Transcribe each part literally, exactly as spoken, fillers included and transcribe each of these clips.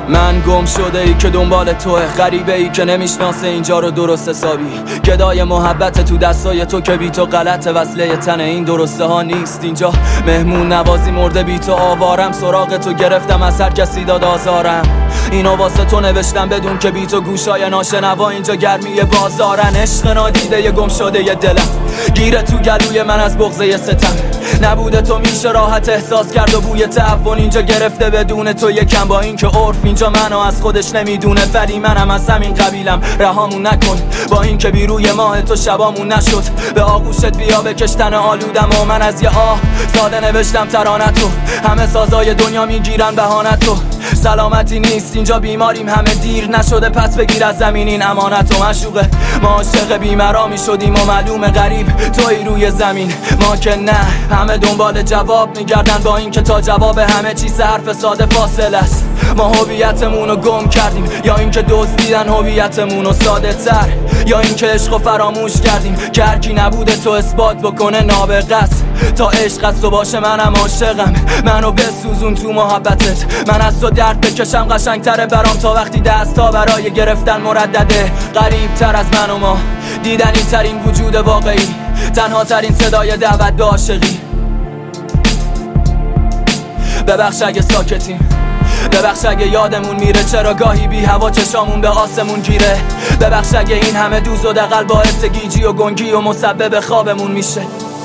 من گم شده ای که دنبال توه، غریبه ای که نمیشناسه اینجا رو درست حسابی. گدای محبت تو دستای تو که بی تو غلط وصله تنه، این درسته ها نیست اینجا. مهمون نوازی مرده بی تو آوارم، سراغ تو گرفتم از هر کسی داد آزارم. اینو واسه تو نوشتم بدون که بی تو گوشای ناشنوا اینجا گرمی بازارن. عشق نادیده ی گم شده ی دلم گیره تو گلوی من از بغضه ستم. نبوده تو میشه راحت احساس کرد و بوی تعفن اینجا گرفته بدون تو یکم. با این که عرف اینجا منو از خودش نمیدونه، ولی منم از همین قبیلم، رهامون نکن. با این که بی روی ماه تو شبامون نشد، به آغوشت بیا بکشتن آلودم و من از یه آه ساده نوشتم ترانتو. همه سازای دنیا میگیرن بهانتو، سلامتی نیست اینجا بیماریم، همه دیر نشده پس بگیر از زمین این امانتو. مشوقه ما عاشق بیمرامی شدیم و معلوم غریب توی روی زمین، ما که نه. همه دنبال جواب میگردن با این که تا جواب همه چیز حرف ساده فاصله است. ما هویتمون رو گم کردیم، یا این که دزدیدن هویتمون رو ساده تر، یا این که عشق رو فراموش کردیم که هرکی نبوده تو اثبات بکنه نابغه است. تا عشق از تو باشه منم عاشقم، منو بسوزون تو محبتت. من از تو درد بکشم قشنگتره برام تا وقتی دستا برای گرفتن مردده. غریب تر از من و ما، دیدنی ترین وجود واقعی، تنها ترین صدای دعوت به عاشقی. ببخش اگه ساکتیم، ببخش اگه یادمون میره، چرا گاهی بی هوا چشامون به آسمون گیره. ببخش اگه این همه دوز و دغل باعث گیجی و گنگی و مسبب خوابمون میشه.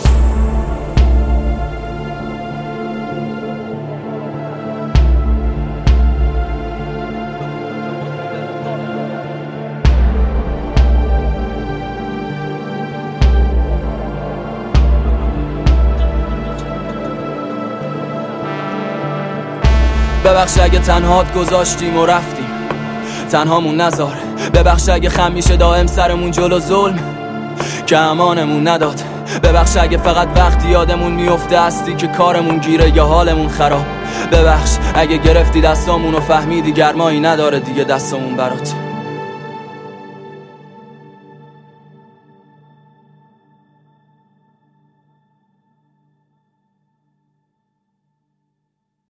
ببخش اگه تنهات گذاشتیم و رفتیم، تنهامون نذار. ببخش اگه خم میشه دائم سرمون جلو ظلم که امانمون نداد. ببخش اگه فقط وقتی یادمون میفته هستی که کارمون گیره یا حالمون خراب. ببخش اگه گرفتی دستامون و فهمیدی گرمایی نداره دیگه دستمون برات.